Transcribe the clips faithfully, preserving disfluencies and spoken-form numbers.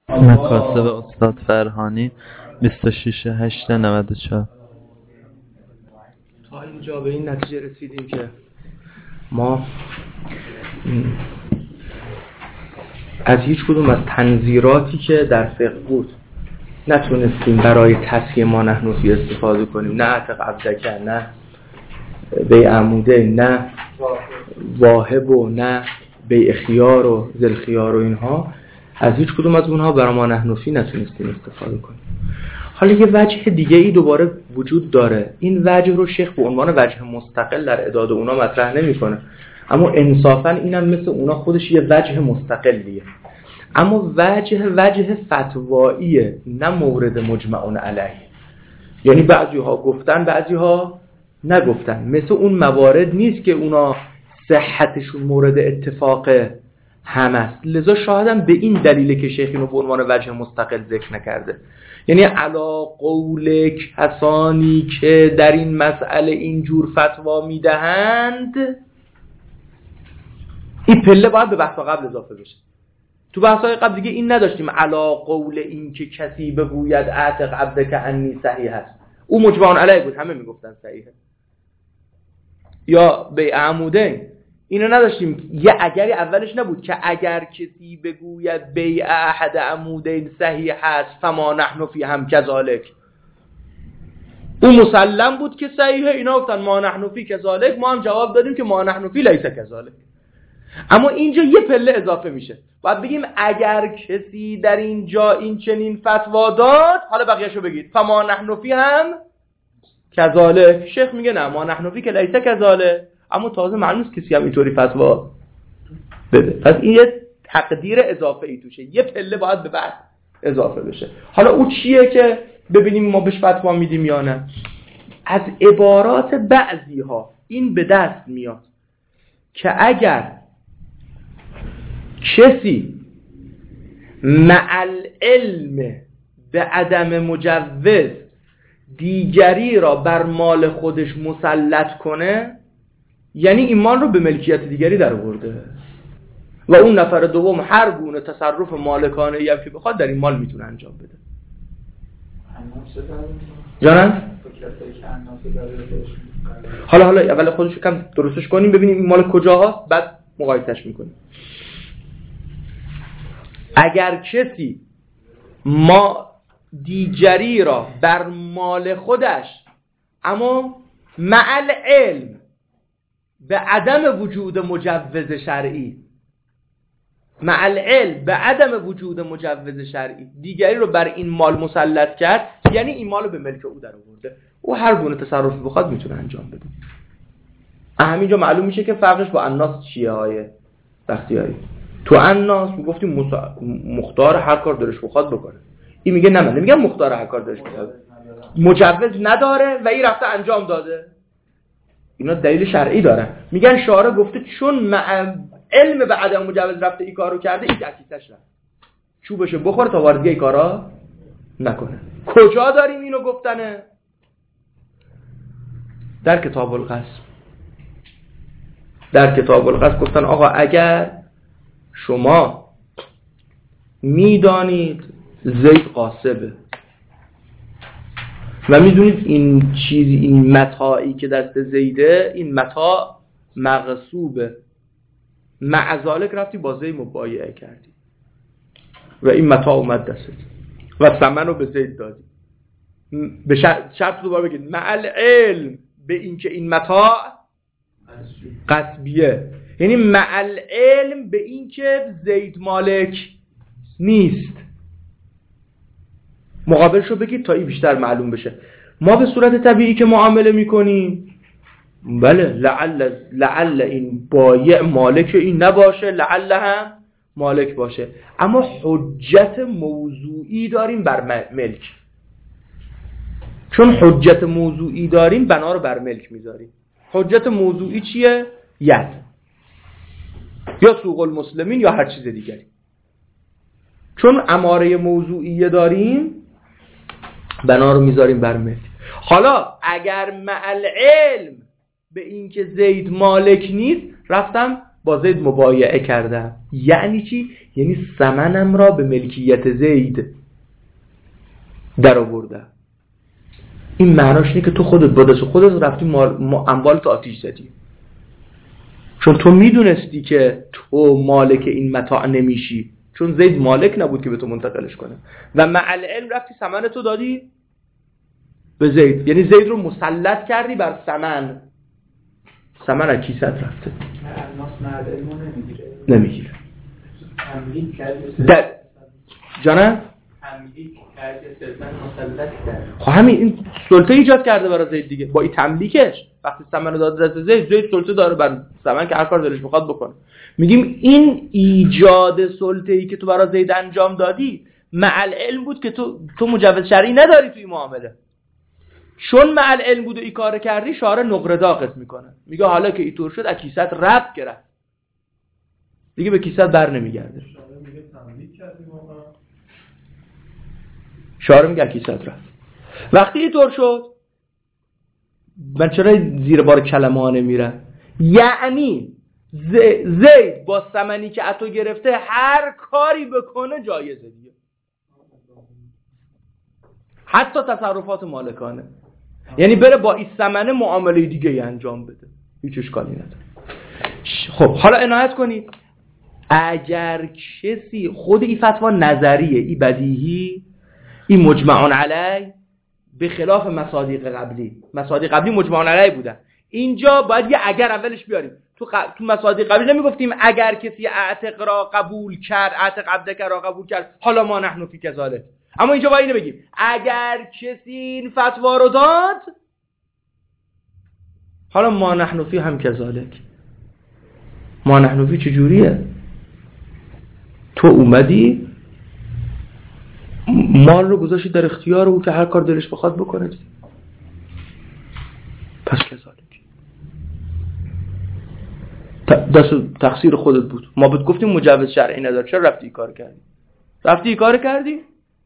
مکاسب استاد فرهانی بیست و شش هشت نود و چهار. تا اینجا به این نتیجه رسیدیم که ما از هیچ کدوم از تنظیراتی که در فقه بود نتونستیم برای تصحیح ما نحنفی استفاده کنیم، نه عتق عبدکه، نه بیع عموده، نه واهب و نه بیع خیار و ذل خیار و اینها، از هیچ کدوم از اونها برای ما نحنفی نتونستیم استفاده کنیم. حالا یه وجه دیگه ای دوباره وجود داره. این وجه رو شیخ به عنوان وجه مستقل در اعداد اونا مطرح نمی‌کنه، اما انصافاً اینم مثل اونا خودش یه وجه مستقلیه، اما وجه وجه فتواییه، نه مورد مجمعون علیه. یعنی بعضی‌ها گفتن بعضی‌ها نگفتن، مثل اون موارد نیست که اونا صحتشون مورد اتفاق هم است. لذا شاهدم به این دلیله که شیخ اینو به عنوان وجه مستقل ذکر نکرده. یعنی علا قول کسانی که در این مسئله اینجور فتوا میدهند، این پله باید به بحث قبل اضافه بشه. تو بحث‌های قبل دیگه این نداشتیم علا قول این که کسی بگوید اعتق عبدک انی صحیح است، او مجمعون علیه بود، همه میگفتن صحیحه. یا بیع عمودین اینو نداشتیم، یه اگری اولش نبود که اگر کسی بگوید بیع احد عمودین صحیح هست فما نحن فی هم کذالک، او مسلم بود که صحیحه، اینا گفتن ما نحن فی کذالک، ما هم جواب دادیم که ما نحن فی لیس کذالک. اما اینجا یه پله اضافه میشه، باید بگیم اگر کسی در اینجا این چنین فتوا داد، حالا بقیه‌شو بگید فما نحن فی هم کذالک. شیخ میگه نه ما نحن فی که لیس کذالک، اما تازه معلوم نیست کسی هم اینطوری فتوا بده. پس این یه تقدیر اضافه ای توشه، یه پله باید به بعد اضافه بشه. حالا او چیه که ببینیم ما بهش فتوا میدیم یا نه؟ از عبارات بعضی ها این به دست میاد که اگر کسی مع العلم به عدم مجوز دیگری را بر مال خودش مسلط کنه، یعنی این مال رو به ملکیت دیگری در آورده و اون نفر دوم هر گونه تصرف مالکانه ای که بخواد در این مال میتونه انجام بده. جانم؟ حالا حالا اول خودش رو کم درستش کنیم ببینیم این مال کجاهاست، بعد مقایسش میکنیم. اگر کسی ما دیگری را بر مال خودش اما مع العلم به عدم وجود مجوز شرعی، مع العلم به عدم وجود مجوز شرعی دیگری رو بر این مال مسلط کرد، یعنی این مال رو به ملک او در آورده، او هر گونه تصرفی بخواد میتونه انجام بده. همینجا معلوم میشه که فرقش با اناس چیه های بختیاری. تو اناس میگفتیم مختار هر کار دلش بخواد بکنه، این میگه نه، من نمیگم مختار هر کار دلش بخواد، مجوز نداره و این رفته انجام داده. اینا دلیل شرعی دارن، میگن شارع گفته چون مع علم به عدم مجوز رفته این کارو کرده، این دکیسش رفت چوبشو بخوره تا وارد این کارا نکنه. کجا داریم اینو گفتنه؟ در کتاب القصب. در کتاب القصب گفتن آقا اگر شما میدانید زید قاصبه و میدونید این چیزی، این متاعی که دست زیده این متاع مغصوبه، مع ذالک رفتی با زید مبایعه کردی و این متاع اومد دستت و ثمن رو به زید دادی، به شرط, شرط دوباره بگید مع العلم به این که این متاع غصبیه، یعنی مع العلم به این که زید مالک نیست. مقابلشو بگید تا این بیشتر معلوم بشه. ما به صورت طبیعی که معامله میکنیم، بله لعل لعل این بایع مالک این نباشه، لعل هم مالک باشه، اما حجت موضوعی داریم بر ملک. چون حجت موضوعی داریم بنا رو بر ملک میذاریم. حجت موضوعی چیه؟ ید یا سوق المسلمین یا هر چیز دیگری. چون اماره موضوعی داریم بنا رو میذاریم بر ملک. حالا اگر مع العلم به این که زید مالک نیست رفتم با زید مبایعه کردم، یعنی چی؟ یعنی ثمنم را به ملکیت زید در آورده. این معناش اینه که تو خودت با دست خودت رفتی اموال تو آتیش زدی، چون تو میدونستی که تو مالک این متاع نمیشی، چون زید مالک نبود که به تو منتقلش کنه و مع العلم رفتی ثمن تو دادی به زید، یعنی زید رو مسلط کردی بر ثمن. ثمن از کیست رفته، نمیگیره. در جانم خب همین این سلطه ایجاد کرده برای زید دیگه، با این تملیکش وقتی ثمن رو داده دست زید، زید سلطه داره بر ثمن که هر کار دلش بخواد بکنه. میگیم این ایجاد سلطه ای که تو برای زید انجام دادی مع العلم بود که تو تو مجوز شرعی نداری توی معامله، چون مع العلم بود و این کار کردی شارع نقره داغت میکنه، میگه حالا که اینطور شد از کیست رد کرد دیگه به کیست بر نمیگرده. شارع میگه کیست رفت. وقتی اینطور شد من چرا زیر بار کلمه ها نمیره؟ یعنی زید با ثمنی که اتو گرفته هر کاری بکنه جایزه دیگه، حتی تصرفات مالکانه، یعنی بره با این ثمنه معامله دیگه ای انجام بده، هیچ اشکالی نداره. خب حالا عنایت کنید، اگر کسی خود این فتوا نظریه، این بدیهی، این مجمعان علی، به خلاف مصادیق قبلی. مصادیق قبلی مجمعان علی بودن، اینجا باید یه اگر اولش بیاریم. تو ق... تو مصادیق قبلی نمیگفتیم اگر کسی اعتق را قبول کرد، اعتق عبدک را قبول کرد، حالا ما نحن فی کذالک. اما اینجا باید اینو بگیم اگر کسی این فتوا رو داد، حالا ما نحن فی هم کذالک. ما نحن فی چجوریه؟ تو اومدی مال رو گذاشتی در اختیار او که هر کار دلش بخواد بکنه، پس کذالک دست تقصیر خودت بود. ما بهت گفتیم مجوز شرعی نداره، چرا رفتی این کار کردی؟ رفتی این کار کردی؟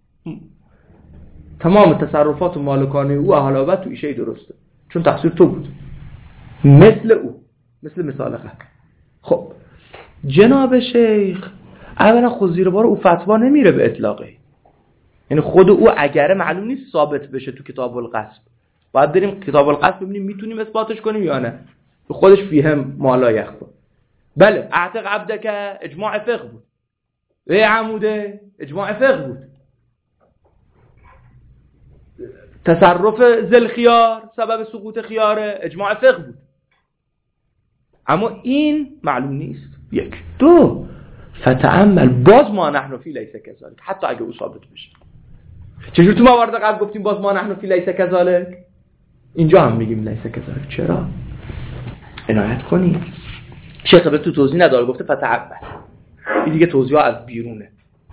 تمام تصرفات مالکانه او حلاوت تو ایشه درسته، چون تقصیر تو بود، مثل او، مثل مثال قبل. خب جناب شیخ اولا خود زیر بار او فتوا نمیره به اطلاقه، یعنی خود او اگر معلوم نیست ثابت بشه تو کتاب القصب، باید بریم کتاب القصب ببینیم میتونیم اثباتش کنیم یا نه. به خودش فیهم مالا یخفا. بله اعتق عبدک اجماع فقه بود، ای عموده اجماع فقه بود، تصرف ذل خیار سبب سقوط خیاره اجماع فقه بود، اما این معلوم نیست. یک. دو، فتأمل باز ما نحن فی لیس کذالک، حتی اگه او ثابت بشه. چجور تو موارد قبل گفتیم باز ما نحن فی لیس کذالک، اینجا هم میگیم لیس کذالک. چرا؟ عنایت کنید شیخ به تو توضیح نداره، گفته فتأمل، این دیگه توضیح ها از بیرونه.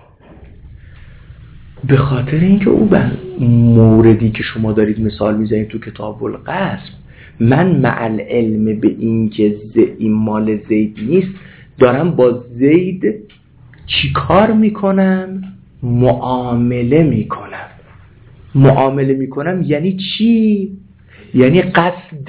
به خاطر اینکه او به موردی که شما دارید مثال میزنید تو کتاب القصب، من مع العلم به این که این مال زید نیست دارم با زید چی کار میکنم؟ معامله میکنم. معامله میکنم یعنی چی؟ یعنی قصد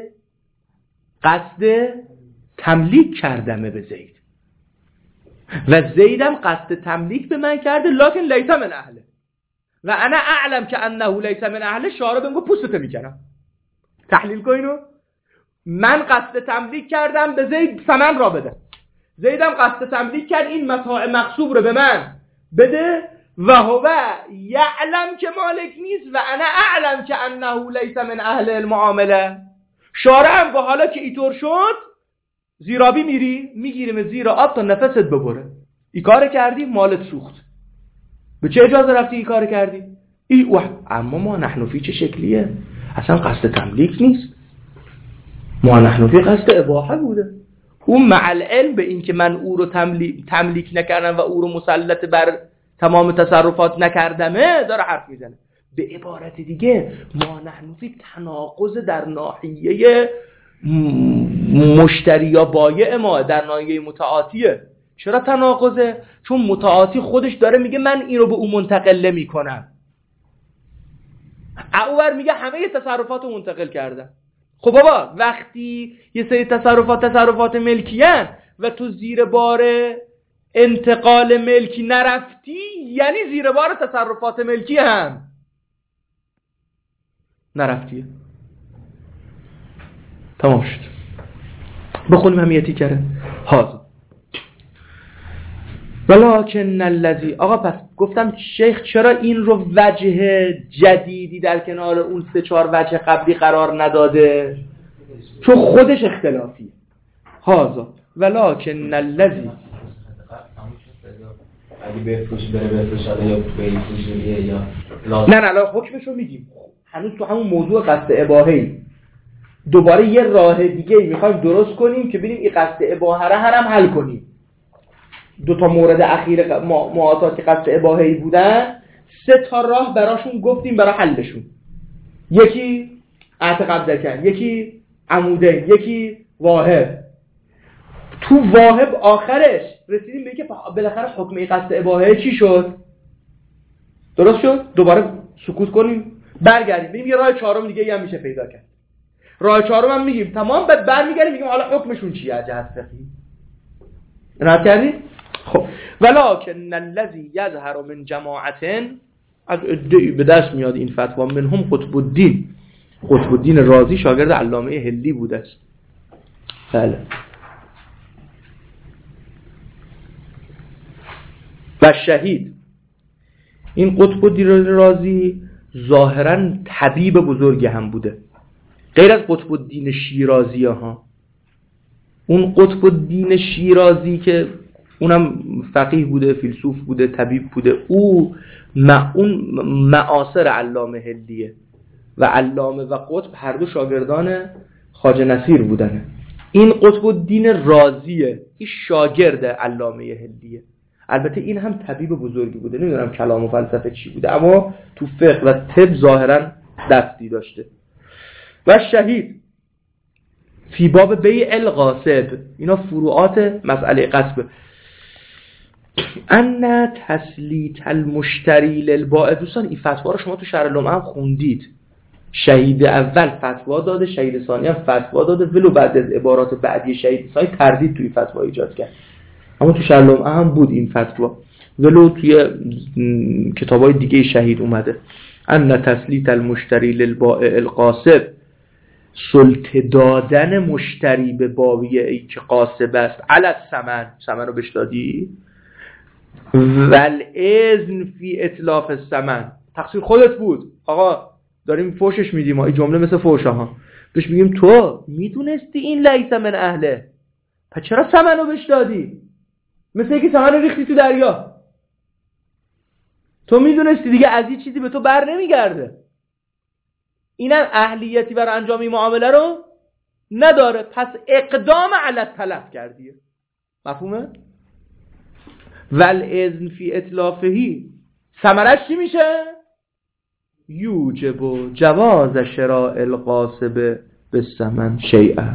قصد تملیک کردمه به زید و زیدم قصد تملیک به من کرده، لکن لیس من اهله و انا اعلم که انه لیس من اهله. شارع بگو پوستت میکنم. تحلیل کن اینو. من قصد تملیک کردم به زید ثمن را بده، زیدم قصد تملیک کرد این متاع مغصوب رو به من بده و هو یعلم که مالک نیست و انا اعلم که انه لیس من اهل المعامله. شارع هم با حالا که اینطور شد زیرابی میری میگیریم زیر آب تا نفست ببره. ای کار کردی مالت سوخت. به چه اجازه رفتی ای کار کردی؟ ای اوه. اما ما نحن فی چه شکلیه؟ اصلا قصد تملیک نیست، ما نحن فی قصد اباحه بوده. اون مع العلم به این که من او رو تملیک, تملیک نکردم و او رو مسلط بر تمام تصرفات نکردمه داره حرف میزنه. به عبارت دیگه ما نحن فی تناقض در ناحیه مشتری یا بایع ما، در ناحیه متعاطیه. چرا تناقضه؟ چون متعاطی خودش داره میگه من این رو به اون منتقل نمی کنم، اونور میگه همه تصرفات رو منتقل کردم. خب بابا وقتی یه سری تصرفات تصرفات ملکیان و تو زیر بار انتقال ملکی نرفتی یعنی زیر بار تصرفات ملکی هم نرفتی. تمام شد. بخونیم همیتی کرده حاضر ولکن الذی. آقا پس گفتم شیخ چرا این رو وجه جدیدی در کنار اون سه چهار وجه قبلی قرار نداده؟ چون خودش اختلافیه. حاضر ولکن الذی اگه بفروش بره بفروش یا به این فجوریه یا نه نه الان حکمش رو میگیم. هنوز تو همون موضوع قصد اباهه‌ای دوباره یه راه دیگه میخوایم درست کنیم که ببینیم این قصد اباهه رو هم حل کنیم. دو تا مورد اخیر معاطات که قصد اباهه‌ای بودن سه تا راه براشون گفتیم برای حلشون. یکی عهد قبضکن، یکی عمودین، یکی واهب. تو واهب آخرش رسیدیم به اینکه بالاخره حکم قصد اباهه چی شد؟ درست شد؟ دوباره سکوت کنیم برگردیم ببینیم یه راه چهارم دیگه هم میشه پیدا کرد. راه چهارم هم میگیم تمام، بعد برمیگردیم میگیم حالا حکمشون چیه از جهت فقهی. رد کردید؟ خب ولکن الذی یظهر من جماعت، از ادعی به دست میاد این فتوا، منهم قطب الدین. قطب الدین رازی شاگرد علامه هلی بوده است. بله. و شهید. این قطب الدین رازی ظاهرا طبیب بزرگی هم بوده، غیر از قطب الدین شیرازی ها. اون قطب الدین شیرازی که اونم فقیه بوده، فیلسوف بوده، طبیب بوده، او مع اون معاصر علامه هلیه و علامه و قطب هر دو شاگردان خواجه نصیر بودن. این قطب الدین رازیه، این شاگرد علامه هلیه. البته این هم طبیب بزرگی بوده، نمیدونم کلام و فلسفه چی بوده، اما تو فقه و طب ظاهرا دستی داشته. و شهید فی باب بیع القاصب، اینا فروعات مسئله قصب. ان تسلیط المشتری للبائع. دوستان این فتوا رو شما تو شرح لمعه هم خوندید. شهید اول فتوا داده، شهید ثانی هم فتوا داده، ولو بعد از عبارات بعدی شهید ثانی تردید توی فتوا ایجاد کرد، اما تو شرح لمعه هم بود این فتوا، ولو توی کتابای دیگه شهید اومده. ان تسلیط المشتری للبائع القاصب، سلطه دادن مشتری به بایعی که قاصب است، علی الثمن، ثمن رو بهش دادی، والاذن فی اتلاف الثمن، تقصیر خودت بود آقا، داریم فوشش میدیم. این جمله مثل فوش ها، بهش میگیم تو میدونستی این لیس من اهله، پس چرا ثمن رو بهش دادی؟ مثل اینکه ثمن رو ریختی تو دریا، تو میدونستی دیگه از این چیزی به تو بر نمیگرده. اینم اهلیتی برای انجام این معامله رو نداره، پس اقدام علی التلف کردیه. مفهومه؟ والاذن فی اتلافهی، ثمرش چی میشه؟ یوجب جواز شراء القاصب بالثمن شیئا.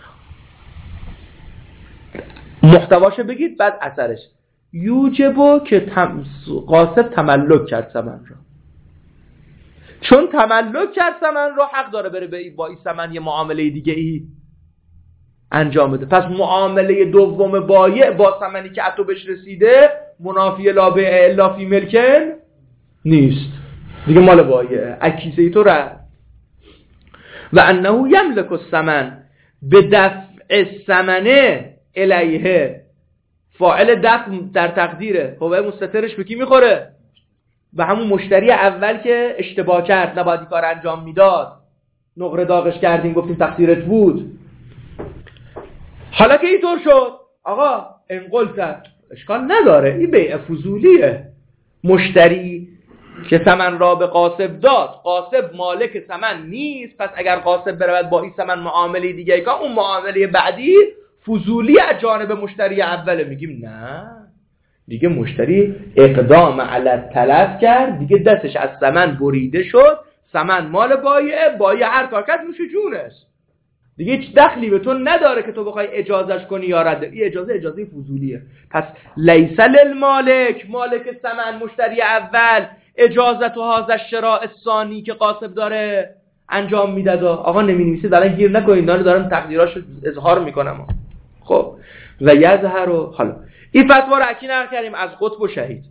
محتواشو بگید بعد اثرش. یوجب که تم... قاصب تملک کرد ثمن رو، چون تملک کرد ثمن رو حق داره بره به با این ثمن یه معامله دیگه ای انجام بده. پس معامله دوم بایع با ثمنی که اتو بهش رسیده منافی لا بیع الا فی ملکن نیست، دیگه مال بایع، اکیسه ای تو رد. و انه یملک الثمن به دفع الثمن الیه، فاعل دفع در تقدیره، هو مستترش به کی میخوره؟ به همون مشتری اول که اشتباه کرد، نباید کار انجام میداد، نقره داغش کردیم گفتیم تقصیرت بود. حالا که اینطور شد آقا انقلت، اشکال نداره، این بیع فضولیه. مشتری که ثمن را به قاصب داد، قاصب مالک ثمن نیست، پس اگر قاصب برود با این ثمن معامله دیگه که اون معامله بعدی فضولی از جانب مشتری اوله. میگیم نه دیگه، مشتری اقدام علی تلف کرد دیگه، دستش از ثمن بریده شد، ثمن مال بایع، بایع هر تاکت نوش جونش دیگه، هیچ دخلی به تو نداره که تو بخوای اجازهش کنی یا رد. این اجازه اجازه فضولیه. پس لیس للمالک، مالک ثمن مشتری اول، اجازت و هذا الشراء الثانی که قاصب داره انجام میداد. آقا نمی‌نویسید الان گیر نکنید، دارن دارن تقدیراشو اظهار میکنم. خب و یظهر و حالا این فتوا رو اکی نقل کردیم از قطب و شهید.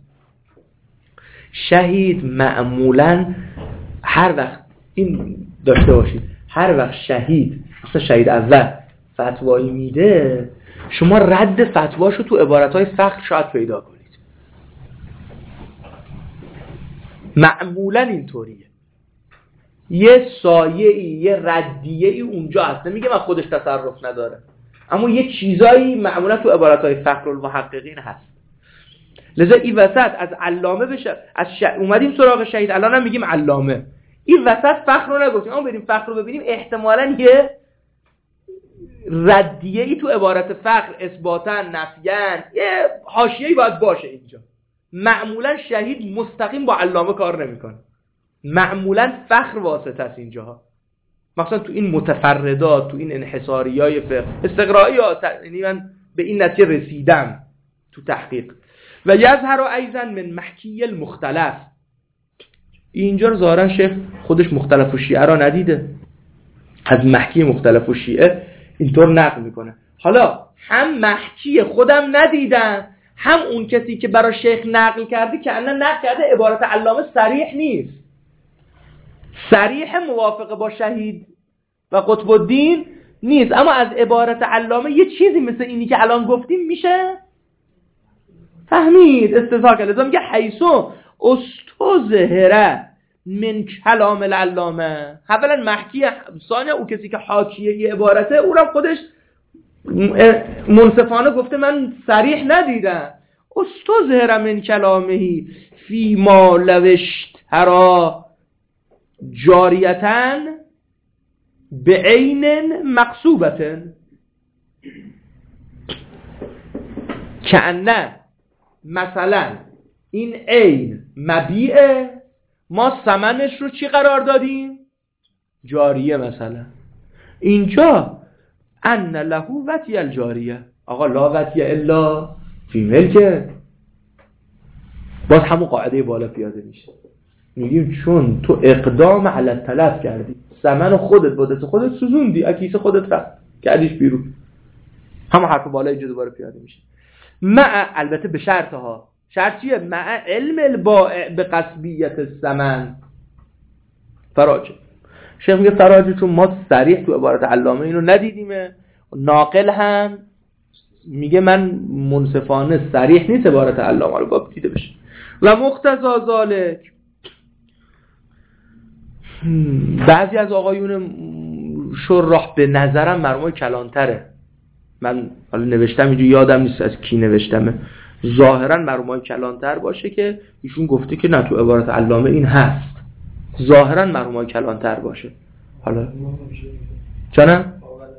شهید معمولا هر وقت این داشته باشید، هر وقت شهید مثلا شهید اول فتوایی میده، شما رد فتواشو تو عبارتهای فقه شاید پیدا کنید. معمولا اینطوریه، یه سایه‌ای یه ردیه‌ای اونجا هست. نمیگه من خودش تصرف نداره، اما یه چیزایی معمولا تو عبارتهای فقه المحققین هست. لذا این وسط از علامه بشه، از ش... اومدیم سراغ شهید، الان هم میگیم علامه. این وسط فقه رو نگفتیم، اما بریم فقه رو ببینیم، احتمالاً یه ردیه‌ای تو عبارت فقه اثباتاً نفیاً یه حاشیه‌ای باید باشه اینجا. معمولا شهید مستقیم با علامه کار نمیکنه، معمولا فخر واسطه است اینجاها، مثلا تو این متفردات، تو این انحصاریای فقه استقرائیات. یعنی من به این نتیجه رسیدم تو تحقیق. و یظهر ایضا من محکی المختلف، اینجا رو ظاهرا شیخ خودش مختلف و شیعه را ندیده، از محکی مختلف و شیعه اینطور نقل میکنه. حالا هم محکی خودم ندیدم، هم اون کسی که برای شیخ نقل کرده که الان نقل کرده عبارت علامه صریح نیست، صریح موافقه با شهید و قطب الدین نیست، اما از عبارت علامه یه چیزی مثل اینی که الان گفتیم میشه فهمید، استدلال کرد. لازم میگه حیثو استظهره من کلام العلامه، اولا محکی، ثانیا اون کسی که حاکیه یه عبارته اونم خودش منصفانه گفته من صریح ندیدم. استظهر من کلامه فی ما لوشت هرا جاریتن به عین مقصوبتن کأنه مثلا این عین مبیعه، ما ثمنش رو چی قرار دادیم؟ جاریه. مثلا اینجا ان له وتی الجاریه، آقا لا وتی الا فی ملکه، باز همون قاعده بالا پیاده میشه، میگیم چون تو اقدام علی التلف کردی، ثمن خودت با دست خودت سوزوندی، اکیسه خودت رفت کردیش بیرون، همون حرف بالا اینجا دوباره پیاده میشه. مع البته به شرط ها، شرط چیه؟ مع علم البائع به قصبیت الثمن فراجه. شیخ میگه فراجه چون ما صریح تو عبارت علامه اینو ندیدیمه، ناقل هم میگه من منصفانه صریح نیست عبارت علامه رو باید دیده بشه. و مقتضا ذالک، بعضی از آقایون شراح به نظرم مرموم کلانتره، من حالا نوشتم اینجا یادم نیست از کی نوشتمه، ظاهرا مرموم کلانتر باشه که ایشون گفته که نه تو عبارت علامه این هست، ظاهرا مرموم کلانتر باشه. حالا چنم؟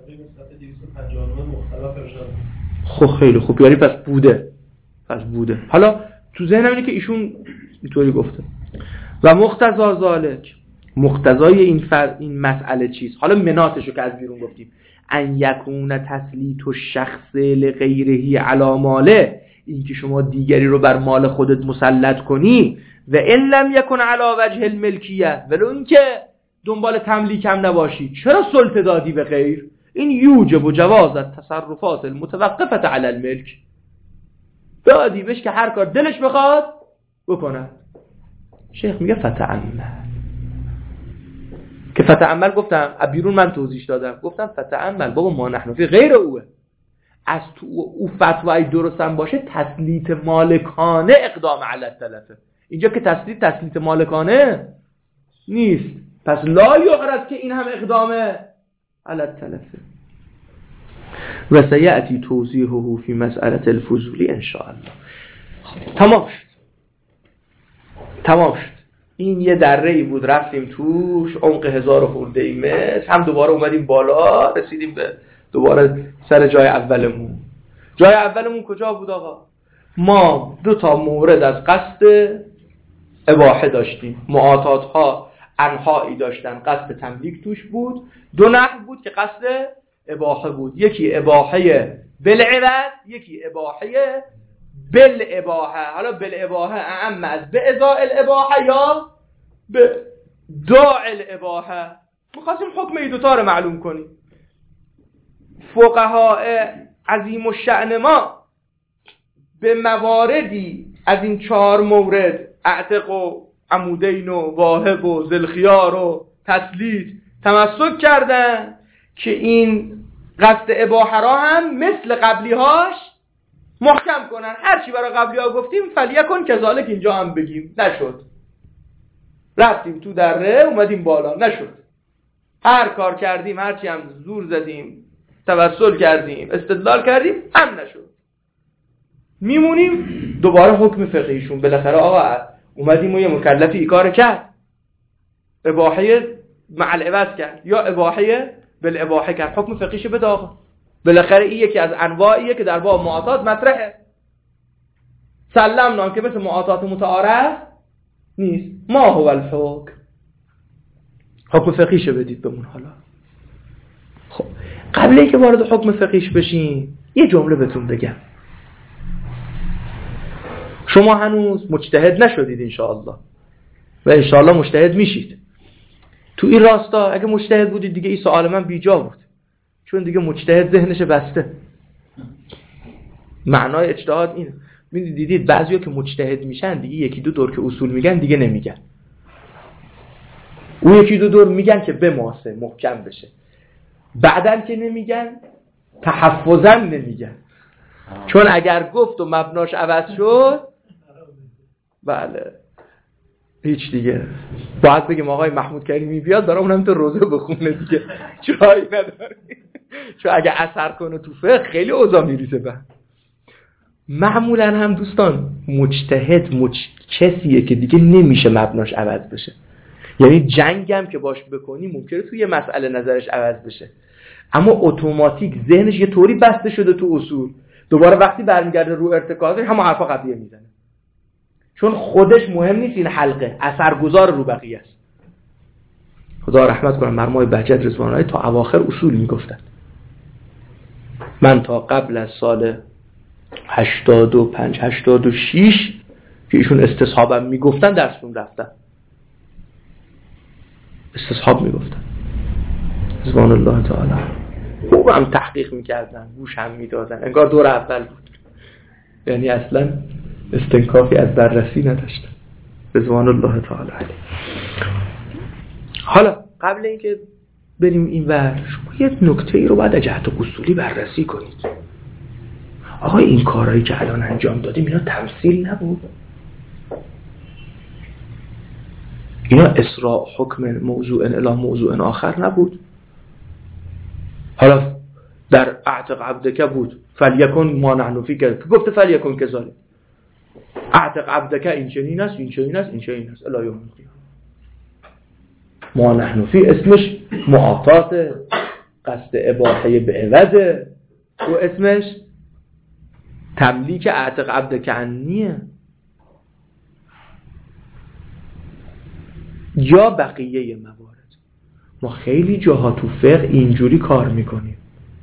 خب خیلی خوب، یعنی پس بوده، پس بوده. حالا تو ذهنم اینه که ایشون اینطوری گفته. و مقتضا ذالک، مقتضای این فر... این مسئله چیست؟ حالا مناتشو که از بیرون گفتیم، ان یکون تسلیط الشخص لغیره علی ماله، این که شما دیگری رو بر مال خودت مسلط کنی، و ان لم یکن علی وجه الملکیه، ولو این که دنبال تملیک هم نباشی، چرا سلطه دادی به غیر؟ این یوجب و جواز التصرفات المتوقفه علی الملک، دادی بهش که هر کار دلش بخواد بکنه. شیخ میگه فتعمل، که فتعمل گفتم بیرون من توضیح دادم، گفتم فتعمل بابا ما نحن فی غیر اوه، از تو او فتوای درستم باشه تسلیط مالکانه اقدام علی التلفه، اینجا که تسلیط تسلیط مالکانه نیست، پس لا یعرض که این هم اقدام علی التلفه. و سیأتی توضیحه فی مسئله الفضولی ان شاء الله. تمام شد، تمام شد. این یه دره‌ای بود رفتیم توش، عمق هزار خورده ای متر، هم دوباره اومدیم بالا، رسیدیم به دوباره سر جای اولمون. جای اولمون کجا بود آقا؟ ما دو تا مورد از قصد اباحه داشتیم، معاطات ها انحایی داشتن، قصد تملیک توش بود، دو نحو بود که قصد اباحه بود، یکی اباحه بالعوض، یکی اباحه بالاباحه. حالا بالاباحه اعم از به ازاء الاباحه یا به داع الاباحه، می‌خواستیم حکم این دوتا رو معلوم کنیم. فقهای عظیم الشأن ما به مواردی از این چهار مورد، اعتق و عمودین و واهب و ذوالخیار و تسلیط، تمسک کردن که این قصد اباحه را هم مثل قبلی هاش محکم کنن. هرچی برای قبلی ها گفتیم فلیکن کذالک اینجا هم بگیم. نشد. رفتیم تو دره اومدیم بالا. نشد. هر کار کردیم، هرچی هم زور زدیم، توسل کردیم، استدلال کردیم، هم نشد. میمونیم دوباره حکم فقهیشون. بالاخره آقا اومدیم و یه مکلفی ای کار کرد، اباحه مع العوض کرد یا اباحه بالاباحه کرد، حکم فقهیش بده آقا. بالاخره این یکی از انواعیه که در باب معاطات مطرحه. سلمنا که مثل معاطات متعارف نیست. ما هو الحکم، حکم فقهیش بدید بمون. حالا خب قبل اینکه وارد حکم فقهیش بشین یه جمله بهتون بگم. شما هنوز مجتهد نشدید انشاءالله و انشاءالله مجتهد میشید. تو این راستا اگه مجتهد بودید دیگه این سوال من بیجا بود، چون دیگه مجتهد ذهنش بسته. معنای اجتهاد اینه. میدید دیدید بعضیا که مجتهد میشن دیگه یکی دو دور که اصول میگن دیگه نمیگن. اون یکی دو دور میگن که بماسه محکم بشه، بعدن که نمیگن تحفظا نمیگن، چون اگر گفت و مبناش عوض شد بله هیچ دیگه. باید بگیم آقای محمود کریمی بیاد داره اونم تو روزه بخونه دیگه، جایی نداره. چون اگه اثر کنه تو فقه خیلی اوضاع میریزه. به معمولا هم دوستان مجتهد مج... کسیه که دیگه نمیشه مبناش عوض بشه. یعنی جنگ هم که باش بکنی ممکنه توی یه مسئله نظرش عوض بشه، اما اتوماتیک ذهنش یه طوری بسته شده تو اصول، دوباره وقتی برمیگرده رو ارتکازش همون حرفا قبلیه میزنه، چون خودش مهم نیست این حلقه، اثرگذار رو بقیه است. خدا رحمت کنه مرمای بهجت رضوان‌الله تا اواخر اصول میگفتن. من تا قبل از سال هشتاد و پنج هشتاد و شش که ایشون استصحابم میگفتن درسون رفتن، استصحاب میگفتن رضوان الله تعالی. خوبم تحقیق میکردن، گوش هم میدادن، انگار دور اول بود، یعنی اصلا استنکافی از بررسی نداشتن رضوان الله تعالی علیه. حالا قبل اینکه بریم این ور شما یه نکته ای رو باید از جهت اصولی بررسی کنید. آقا این کارهایی که الان انجام دادیم اینا تمثیل نبود؟ اینا اسراء حکم موضوع الی موضوع آخر نبود؟ حالا در اعتق عبدک بود فلیکن ما نحن فیک، که گفته فلیکن کذالک. اعتق عبدک این چنین است، این چنین است، این چنین است الی یوم القیامه. ما نحن فی اسمش معاطات، قصد اباحه به عوض، و اسمش تملیک اعتق عبدک عنیه. یا بقیه موارد. ما خیلی جاها تو فقه اینجوری کار میکنیم.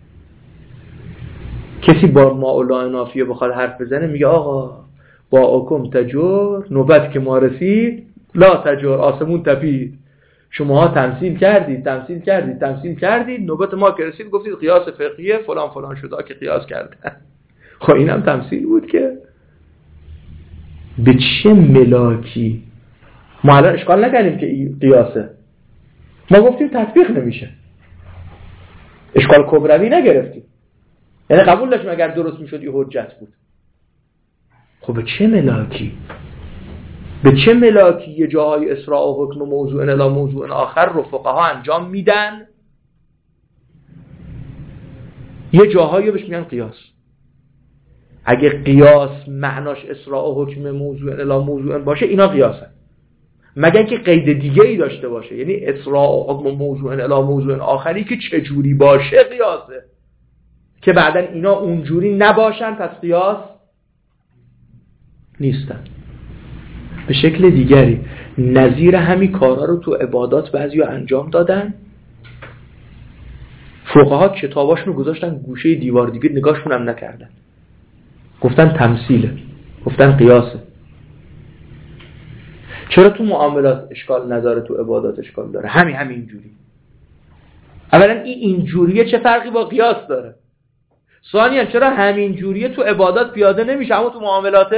کسی با ماولا نافیه بخواد حرف بزنه میگه آقا با اکم تجور، نوبت که ما رسید لا تجور، آسمون تپید، شماها تمثیل کردید تمثیل کردید تمثیل کردید، نوبت ما که رسید گفتید قیاس فقهیه فلان فلان شده که قیاس کردن. خب اینم تمثیل بود که به چه ملاکی؟ ما الان اشکال نکردیم که قیاسه، ما گفتیم تطبیق نمیشه، اشکال کبروی نگرفتیم، یعنی قبول داشتیم اگر درست میشد یه حجت بود. خب به چه ملاکی؟ به چه ملاکی یه جاهای اسراء و حکم موضوع الی موضوع آخر رو فقها انجام میدن، یه جاهایی بهش میگن قیاس. اگه قیاس معناش اسراء و حکم موضوع الی موضوع باشه اینا قیاسن، مگر که قید دیگه ای داشته باشه، یعنی اسراء و حکم موضوع الی موضوع آخری که چجوری باشه قیاسه، که بعدن اینا اونجوری نباشن پس قیاس نیستن. به شکل دیگری نظیر همین کارا رو تو عبادات بعضیا انجام دادن، فقها کتاباشون رو گذاشتن گوشه دیوار دیگه نگاهشون هم نکردن، گفتن تمثیله، گفتن قیاسه. چرا تو معاملات اشکال نداره تو عبادات اشکال داره؟ همین همین جوری. اولا این اینجوریه چه فرقی با قیاس داره؟ ثانیاً چرا همین جوریه تو عبادات پیاده نمیشه اما تو معاملات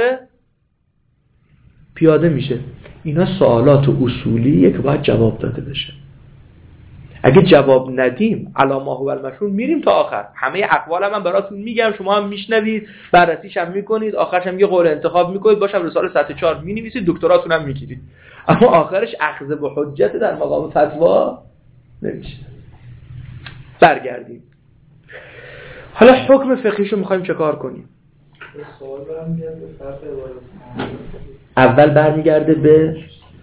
پیاده میشه؟ اینا سوالات اصولیه که باید جواب داده بشه. اگه جواب ندیم علامه هو المشهور میریم تا آخر. همه اقوال هم, هم براتون میگم، شما هم میشنوید، بررسیش هم میکنید، آخرش هم یه قول انتخاب میکنید، باشم رساله سطح چهار مینویسید، دکتراتون هم میگیرید، اما آخرش اخذ به حجت در مقام فتوا نمیشه. برگردیم حالا حکم فقهیشو میخوایم چه کار کنیم؟ سوال برمیگرده فرق عبادت. اول برمیگرده به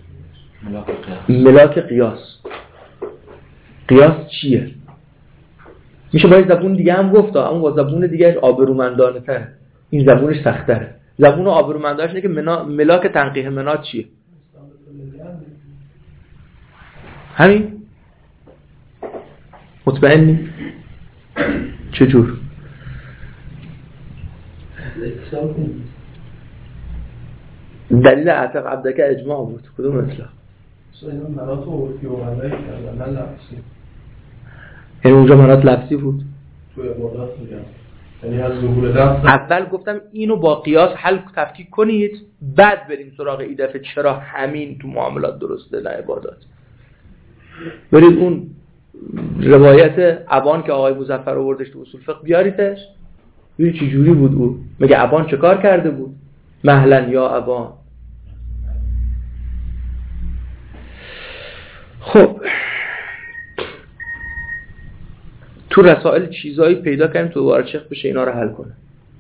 ملاک قیاس. قیاس چیه؟ میشه با این زبون دیگه هم گفت، اما با زبون دیگهش آبرومندانه تره. این زبونش سخت‌تره. زبون آبرومندانش اینه که منا... ملاک تنقیح منات چیه؟ همین؟ مطمئنی؟ چجور؟ دلیل اعتق عبدک اجماع بود. کدوم اطلاق؟ این منات رو عرفی و غلایی کردن، نه لفظی. یعنی اونجا منات لفظی بود؟ توی عبادات میگم، یعنی از ظهور لفظ. اول گفتم اینو با قیاس حل تفکیک کنید، بعد بریم سراغ این دفعه چرا همین تو معاملات درسته نه عبادات. برید اون روایت ابان که آقای مظفر آوردش تو اصول فقه بیاریدش، ببین چه جوری بود او. مگه ابان چه کار کرده بود؟ مهلا یا ابان. خب تو رسائل چیزایی پیدا کردیم تو وارچخ بشه اینا رو حل کنه.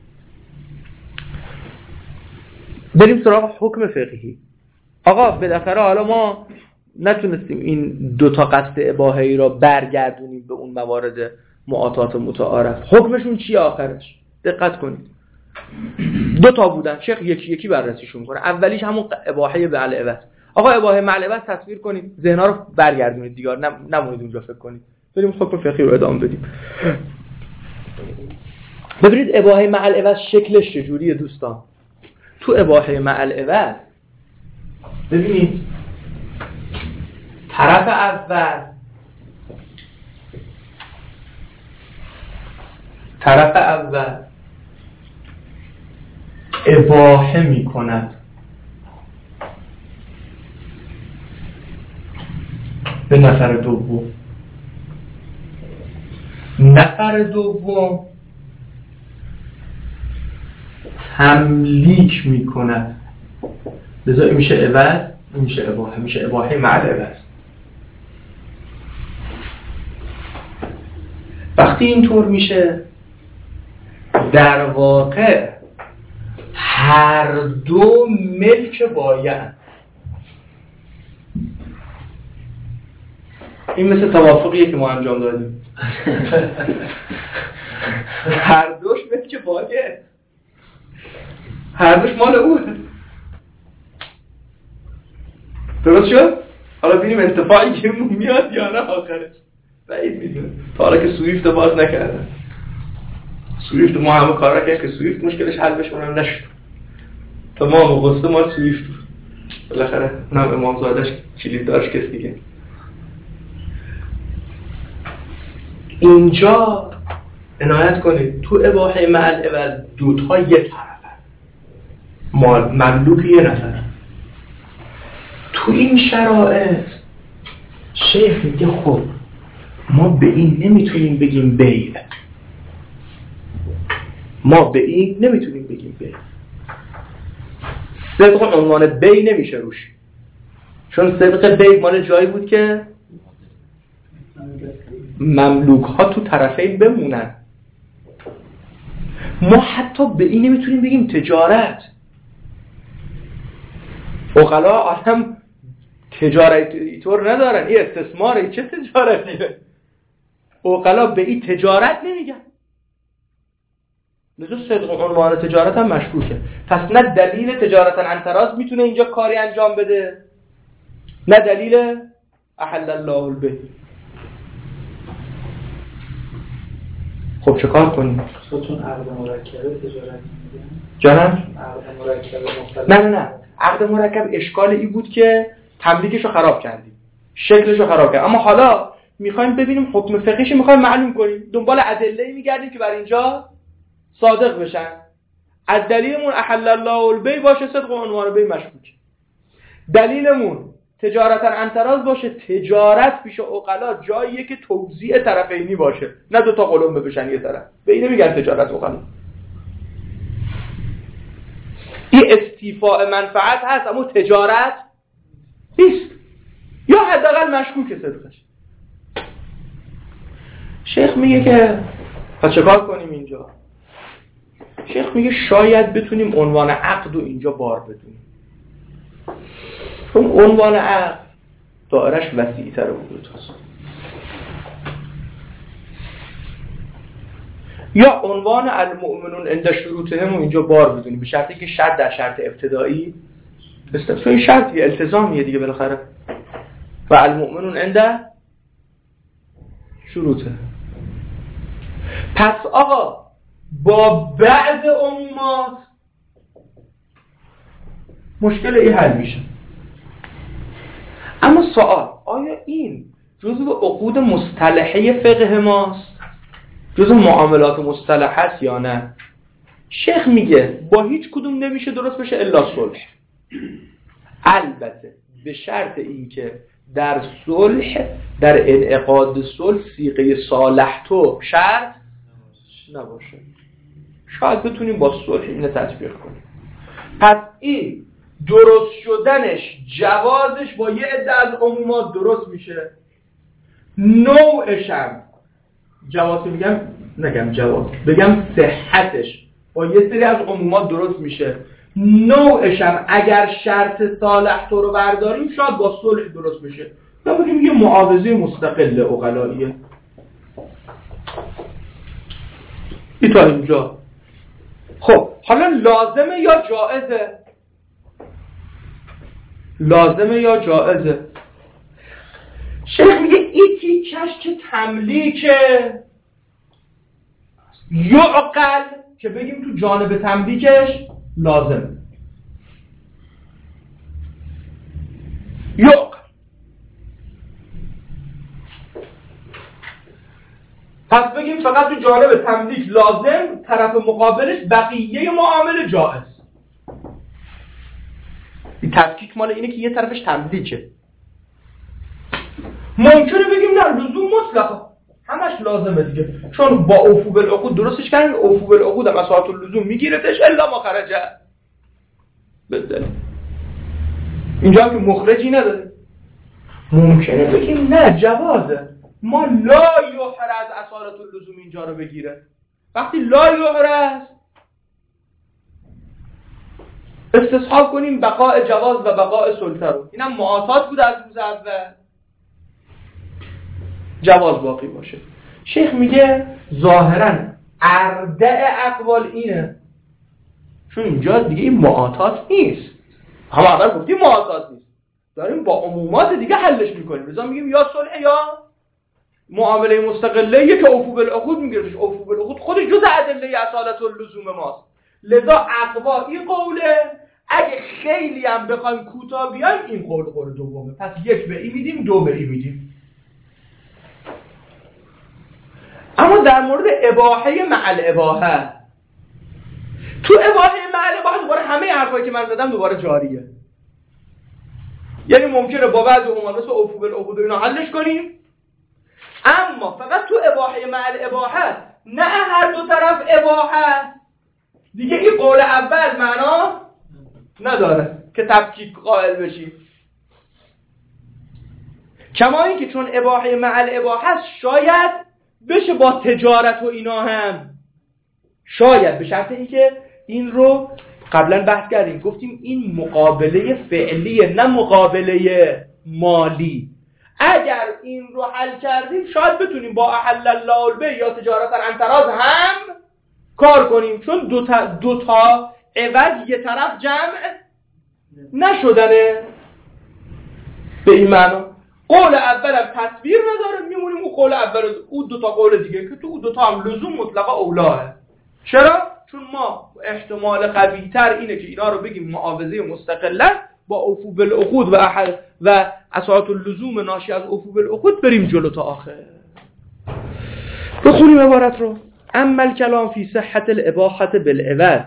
بریم سراغ حکم فقهی. آقا بالاخره حالا ما نتونستیم این دو تا قصد اباحه‌ای را برگردونیم به اون موارد معاطات متعارف. حکمشون چیه آخرش؟ دقت کنید. دو تا بودن، شیخ یکی یکی بررسیشون کنه. اولیش همون اباحه به العوض. آقا اباحه مع العوض تصویر کنید، ذهن‌ها رو برگردونید دیگه، نمونید اونجا فکر کنید. بریم حکم فقهی رو ادامه بدیم. ببینید اباحه مع العوض شکلش چجوریه دوستان؟ تو اباحه مع العوض ببینید طرف اول طرف اول اباحه می کند به نفر دوم، نفر دوم تملیک می کند، لذا میشه عوض، میشه اباحه، میشه اباحه مع العوض. وقتی اینطور میشه در واقع هر دو ملک باید. این مثل توافقیه که ما انجام دادیم. هر دوش ملک باید، هر دوش مال اوه. درست شد؟ حالا ببینیم انتفاعی که میاد یا نه آخرش. بعید میدونه تا حالا که سویفت باز نکردن. سویفت ما همه کار را کرد که سویفت مشکلش حل بشه، اونم نشد. تا ما هم قصده مال سویفت بود. بالاخره اونم امام زادش کلید داشت کس دیگه. اینجا عنایت کنید تو اباحه مع العوض دوتا یه طرفه، مال مملوک یه نفره. تو این شرایط شیخ میگه خب ما به این نمیتونیم بگیم بیع، ما به این نمیتونیم بگیم بیع. صدق عنوان بیع نمیشه روش، چون صدق بیع مال جایی بود که مملوک ها تو طرفین بمونن. ما حتی به این نمیتونیم بگیم تجارت. عقلا عالم تجارتی طور ندارن، این استثماره، چه تجارتیه؟ عقلا به این تجارت نمیگن. لذا صدق عنوان تجارت هم مشکوکه. پس نه دلیل تجارتا عن تراض میتونه اینجا کاری انجام بده، نه دلیل احل الله البیع. خب چه کار کنیم؟ خودتون عقد مرکبه تجارت میگن؟ جانم؟ عقد مرکبه مختلف. نه نه نه عقد مرکب اشکال ای بود که تملیکشو خراب کردیم، شکلشو خراب کردیم، اما حالا میخوایم ببینیم حکم فقهیش، میخوایم معلوم کنیم، دنبال ادله میگردیم که بر اینجا صادق بشن. از دلیلمون احل الله البیع باشه، صدق عنوان بیع مشکوک. دلیلمون تجارتا عن تراض باشه، تجارت پیش عقلا جاییه که توزیع طرفینی باشه، نه دو تا قلم بشن یه طرف. به اینه میگن تجارت عقلا. این استیفاء منفعت هست اما تجارت نیست، یا حداقل مشکوکه صدقش. شیخ میگه که پس چه کار کنیم اینجا؟ شیخ میگه شاید بتونیم عنوان عقد رو اینجا بار بدونیم، چون عنوان عقد دایرش وسیع‌تر بود. یا عنوان المؤمنون عند شروطهم رو اینجا بار بدونیم، به شرطی که شرط در شرط ابتدایی استفسار این شرطی التزامیه دیگه بالاخره. و المؤمنون عند شروطه. پس آقا با بعض عمومات مشکل این حل میشه. اما سوال، آیا این جزو عقود مصطلحه فقه ماست؟ جزو معاملات مصطلح هست یا نه؟ شیخ میگه با هیچ کدوم نمیشه درست بشه الا صلح. البته به شرط اینکه در صلح، در انعقاد صلح صیغه صالحتو شرط نباشه. شاید بتونیم با صلح اینو تطبیق کنیم. پس این درست شدنش، جوازش با یه عده از عمومات درست میشه. نوعش هم جواز میگم نگم جواز بگم صحتش با یه سری از عمومات درست میشه. نوعش هم اگر شرط صالح تو رو برداریم شاید با صلح درست بشه، یا بگیم یه معاوضه مستقل عقلاییه. این تا اینجا. خب حالا لازمه یا جائزه؟ لازمه یا جائزه؟ شیخ میگه این تیکش که تملیکه یعقل، که بگیم تو جانب تملیکش لازم یعقل. پس بگیم فقط تو جانب تملیک لازم، طرف مقابلش بقیه معامله جائز. این تفکیک مال اینه که یه طرفش تملیکه. ممکنه بگیم نه لزوم مطلقه، همش لازمه دیگه، چون با اوفو بالعقود درستش کردیم. اوفو بالعقود هم مساحت اللزوم میگیرتش الا ما خرجه بدل. اینجا هم که مخرجی نداره. ممکنه بگیم نه جوازه، ما لا یحرز اصالت اللزوم اینجا رو بگیره. وقتی لا یحرز استصحاب کنیم بقاء جواز و بقاء سلطه رو. اینم معاطات بود از روز اول، جواز باقی باشه. شیخ میگه ظاهرا اردع اقوال اینه، چون اینجا دیگه این معاطات نیست. هم اول گفتیم معاطات نیست، داریم با عمومات دیگه حلش میکنیم. لذا میگیم یا صلح یا معامله مستقله، یک اوفو بالعقود میگیرتش. اوفو بالعقود خودش جز ادله اصالت اللزوم ماست. لذا اقوا این قوله. اگه خیلی هم بخوایم کوتاه بیایم این قول قول دومه. پس یک به این میدیم، دو به این میدیم. اما در مورد اباحه مع الاباحه، تو اباحه مع الاباحه دوباره همه حرفایی که من زدم دوباره جاریه. یعنی ممکنه با بعض عموما مثل اوفو بالعقود اینا حلش کنیم، اما فقط تو اباحه مع الاباحه، نه هر دو طرف اباحه دیگه این قول اول معنا نداره که تفکیک قائل بشی. کما این که چون اباحه مع الاباحه شاید بشه با تجارت و اینا هم، شاید به شرط این که این رو قبلا بحث کردیم، گفتیم این مقابله فعلیه نه مقابله مالی. اگر این رو حل کردیم شاید بتونیم با احل الله البیع یا تجارت عن تراض هم کار کنیم، چون دو تا, دو تا عوض یه طرف جمع نشدنه. به این معنا قول اولم تصویر نداره، میمونیم اون قول اول، اون دو تا قول دیگه که تو اون دو تا هم لزوم مطلقه اولاه. چرا؟ چون ما احتمال قوی تر اینه که اینا رو بگیم معاوضه مستقله، با اوفو بالعقود و احل و اساس اللزوم ناشی از اوفو بالعقود بریم جلو تا آخر. بخونیم عبارت رو. اما الکلام فی صحت الاباحه بالعوض.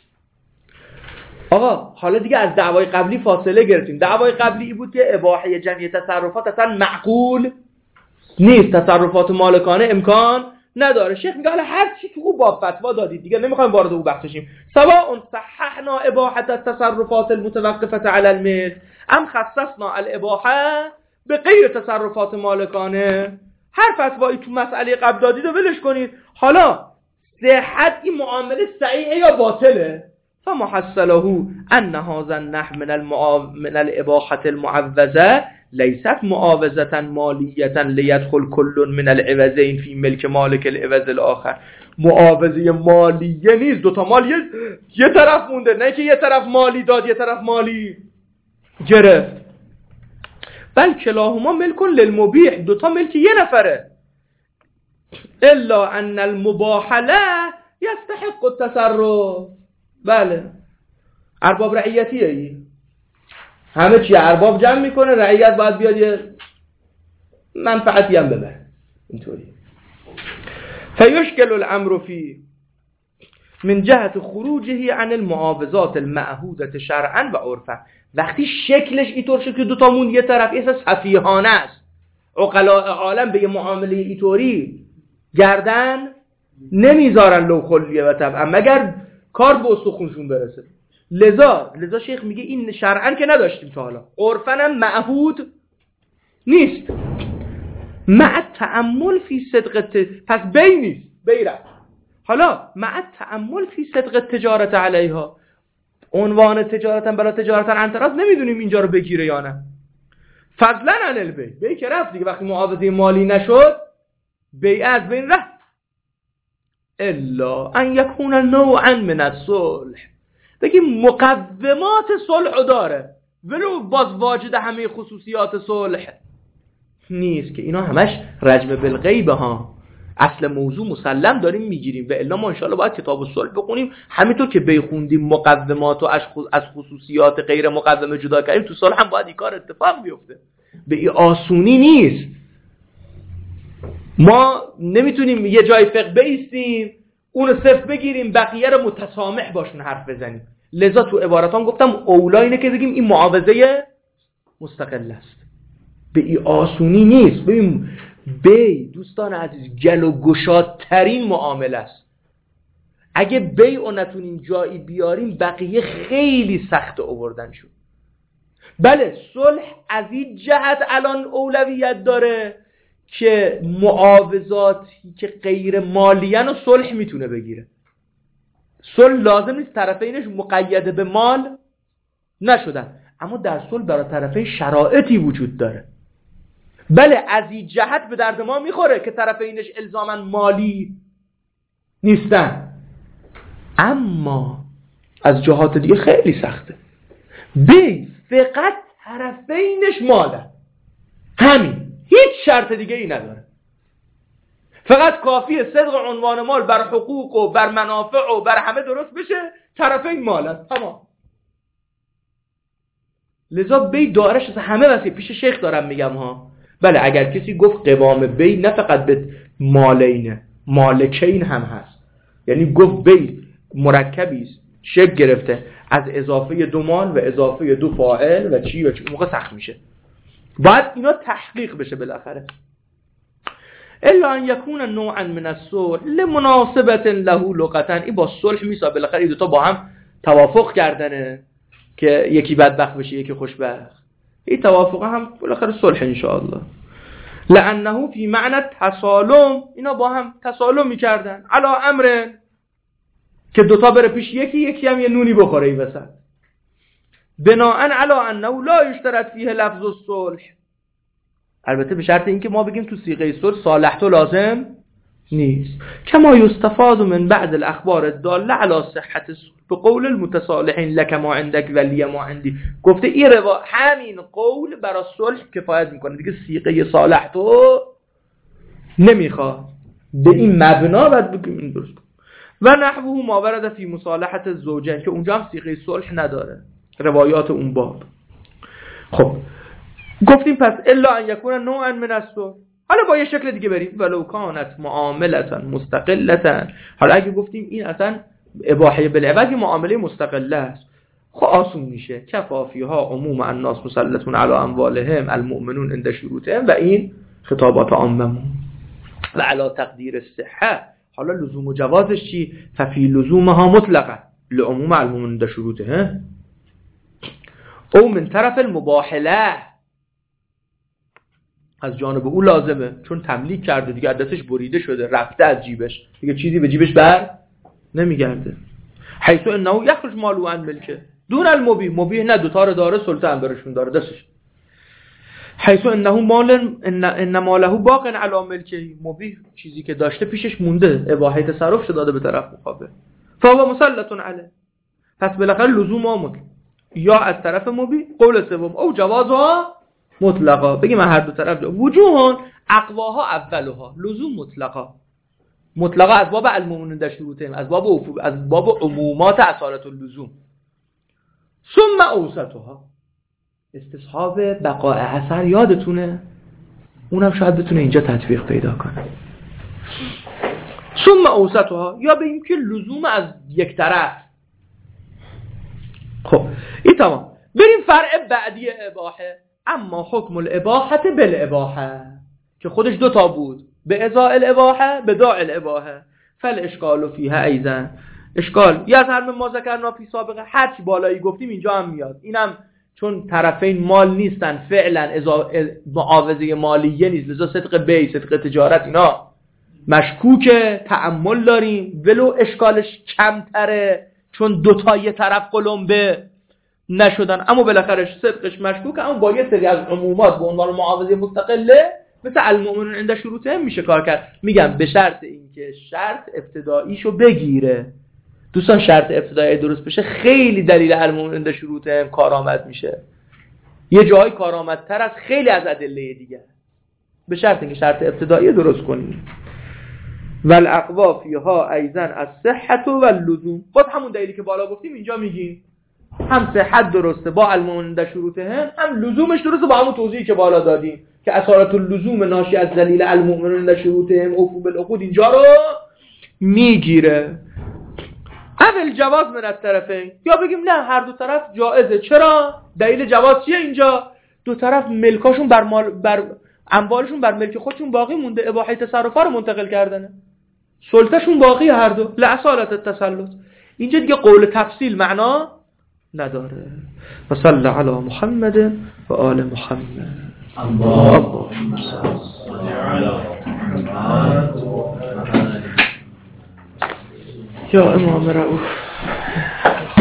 آقا حالا دیگه از دعوای قبلی فاصله گرفتیم. دعوای قبلی ای بود که اباحه جمعی تصرفات اصلا معقول نیست، تصرفات مالکانه امکان نداره. شیخ میگه حالا هر چی که خوب با فتوا دادید دیگه نمیخوایم وارد اون بحث شیم. سواء صححنا اباحه التصرفات المتوقفه علی الملک ام خصصنا الاباحه به غیر تصرفات مالکانه. هر فتوایی تو مسئله قبل دادید رو ولش کنید. حالا صحت این معامله صحیحه یا باطله؟ فمحصله ان هذا النحو من المعاو... من الاباحه المعوزه لیست معاوزه مالیه لیدخل کل من العوضین فی ملک مالک العوض الاخر. معاوضه مالیه نیست، دوتا مال یه... یه طرف مونده، نه که یه طرف مالی داد یه طرف مالی گرفت. بل کلاهما ملک للمبیح، دوتا ملک یه نفره. الا ان المباحله یستحق التصرف. بله ارباب رعیتیه ای، همه چی ارباب جمع میکنه، رعیت باید بیاد یه منفعتی هم ببره اینطوری. فیشکل الامر فی من جهت خروجه عن المعاوضات المعهوده شرعا و عرفا. وقتی شکلش اینطور شد که دوتا مون یه طرف، احساس سفیهانه است. عقلاء عالم به یه معامله اینطوری گردن نمیذارن لو کلیه و طبعا مگر کار به استخونشون برسه. لذا لذا شیخ میگه این شرعا که نداشتیم تا حالا، عرفا هم معهود نیست. مع تأمل فی صدق ت... پس بی نیست، بی رفت. حالا مع تأمل فی صدق تجارت علیها، عنوان تجارتا بلا تجارتا انتراز نمیدونیم اینجا رو بگیره یا نه. فضلا عن البی، بی که رفت دیگه، وقتی معاوضه مالی نشد بی از بین رفت. الا ان یکون نوعا من الصلح، بگیم مقومات صلح داره ولو باز واجد همه خصوصیات صلح نیست که اینا همش رجم بالغیبه ها. اصل موضوع مسلم داریم میگیریم و الا ما انشاءالله باید کتاب الصلح بخونیم، همینطور که بیخوندیم مقومات و از خصوصیات غیر مقومه جدا کردیم تو صلح هم باید این کار اتفاق بیفته. به این آسونی نیست. ما نمیتونیم یه جای فقه بیستیم اونو صفر بگیریم بقیه رو متسامح باشون حرف بزنیم. لذا تو عبارتان گفتم اولا اینه که بگیم این معاوضه مستقل است. به این آسونی نیست. ببین بی دوستان عزیز گل و گشادترین معامله است. اگه بی رو نتونیم جایی بیاریم بقیه خیلی سخت آوردن شد. بله صلح از این جهت الان اولویت داره که معاوضاتی که غیر مالیان و صلح میتونه بگیره. صلح لازم نیست طرفینش مقید به مال نشدن، اما در صلح برای طرفین شرایطی وجود داره. بله از این جهت به درد ما میخوره که طرفینش الزاما مالی نیستن، اما از جهات دیگه خیلی سخته. بی فقط طرفینش ماله، همین، هیچ شرط دیگه ای نداره. فقط کافیه صدق عنوان مال بر حقوق و بر منافع و بر همه درست بشه، طرفین مالن، تمام. لذا بی دارش همه واسه پیش شیخ دارم میگم ها. بله اگر کسی گفت قوام بی نه فقط به مالینه، مالکین هم هست، یعنی گفت بی مرکبی است شکل گرفته از اضافه دو مال و اضافه دو فاعل و چی و چی، موقع سخت میشه. باید اینا تحقیق بشه بالاخره. الا ان یکون نوعا من الصلح لمناسبت له لغتا، این با صلح میسا بالاخره این دو تا با هم توافق کردنه که یکی بدبخت بشه یکی خوشبخت. این توافق هم بالاخره صلح ان شاء الله. لانه فی معنی تسالم، اینا با هم تسالم میکردن علی امر که دوتا بره پیش یکی یکی هم یه نونی بخوره این وسط. بناءً علی انه لا یشترط فیه لفظ الصلح، البته به شرط اینکه ما بگیم تو صیغه صلح صالحت لازم نیست. کما یستفاد من بعض الاخبار الداله علی صحت الصلح به قول المتصالحین لک ما عندک ولی ما عندی. گفته این روا همین قول برای صلح کفایت میکنه دیگه، صیغه صالحت نمیخواد. به این مبنا بعد بگیم این درست. و نحوه ما ورد فی مصالحت الزوجین که اونجا هم صیغه صلح نداره، روایات اون باب. خب گفتیم پس الا ان یکون نوعا من الصلح، حالا با یه شکل دیگه بریم، ولو کانت معاملتا مستقلتا. حالا اگه گفتیم این اصلا اباحه بالعوض معامله مستقله است، خب آسون میشه. کفافیها عموم الناس مسلطون علی اموالهم المؤمنون عند شروطهم، و این خطابات عاممون و علی تقدیر الصحه. حالا لزوم و جوازش چی؟ ففی لزومها مطلقه لعموم المؤمنون عند شروطهم او من طرف المباحله، از جانب او لازمه، چون تملیک کرده دیگه، دستش بریده شده، رفته از جیبش دیگه، چیزی به جیبش بر نمیگرده. حیث انه یخرج مالو عن ملکه دون المبیح، مبیح نه، دوتا رو داره، سلطه برشون داره دستش. حیث انه مال ان ان ماله باق علی ملکه، مبیح چیزی که داشته پیشش مونده، اباحه تصرف شده داده به طرف مقابل، فهو مسلط علیه. پس بالاخره لزوم مطلق یا از طرف مبیح، قول سوم او جوازها مطلقا. بگیم من هر دو طرف جا. وجوهان اقواها اولها لزوم مطلقا، مطلقا از باب المؤمنون در شروطهم، از باب افو... از باب عمومات اصالت اللزوم. ثم اوسطها استصحاب بقاء اثر، یادتونه اونم شاید بتونه اینجا تطبیق پیدا کنه. ثم اوسطها، یا بگیم که لزوم از یک طرف. خب این تمام. بریم فرع بعدی اباحه، اما حکم الاباحه بالاباحه، که خودش دو تا بود، به ازاء الاباحه به داع الاباحه. فل اشکال فیها ایضا، اشکال یا از هر ما ذکرنا فی سابقه، هر چی بالایی گفتیم اینجا هم میاد. اینم چون طرفین مال نیستن فعلا، معاوضه مالیه نیست، لذا صدق بی، صدق تجارت اینا مشکوکه، تأمل داریم، ولو اشکالش کمتره چون دوتا یه طرف قلمبه نشدن، اما بالاخره صدقش مشکوکه. اما با یه سری از عمومات به عنوان معاوضه مستقله مثل المؤمنون عند شروطهم میشه کار کرد. میگم به شرط اینکه شرط ابتداییشو بگیره. دوستان شرط ابتدایی درست بشه خیلی دلیل المؤمنون عند شروطهم کارآمد میشه، یه جایی کارآمدتر از خیلی از ادله دیگه، به شرط اینکه شرط ابتدایی درست کنیم. والاقوا فیها ایضا الصحه واللزوم، باز همون دلیلی که بالا گفتیم اینجا میگیم، هم صحت درسته با المؤمنون در شروطهم، هم لزومش درسته با همون توضیحی که بالا دادیم که اصالت اللزوم ناشی از دلیل المؤمنون در شروطهم اوفوا بالعقود اینجا رو میگیره. اول جواز من از طرفین، یا بگیم نه هر دو طرف جائزه. چرا؟ دلیل جواز چیه اینجا؟ دو طرف ملکاشون بر مال بر اموالشون بر ملک خودشون باقی مونده، اباحه تصرفا رو منتقل کردنه، سلطه‌شون باقی هر دو، لأصالت التسلط. اینجا دیگه قول تفصیل معنا نداره. و صلی علی محمد و آل محمد. اللهم صل علی محمد یا امام رؤوف.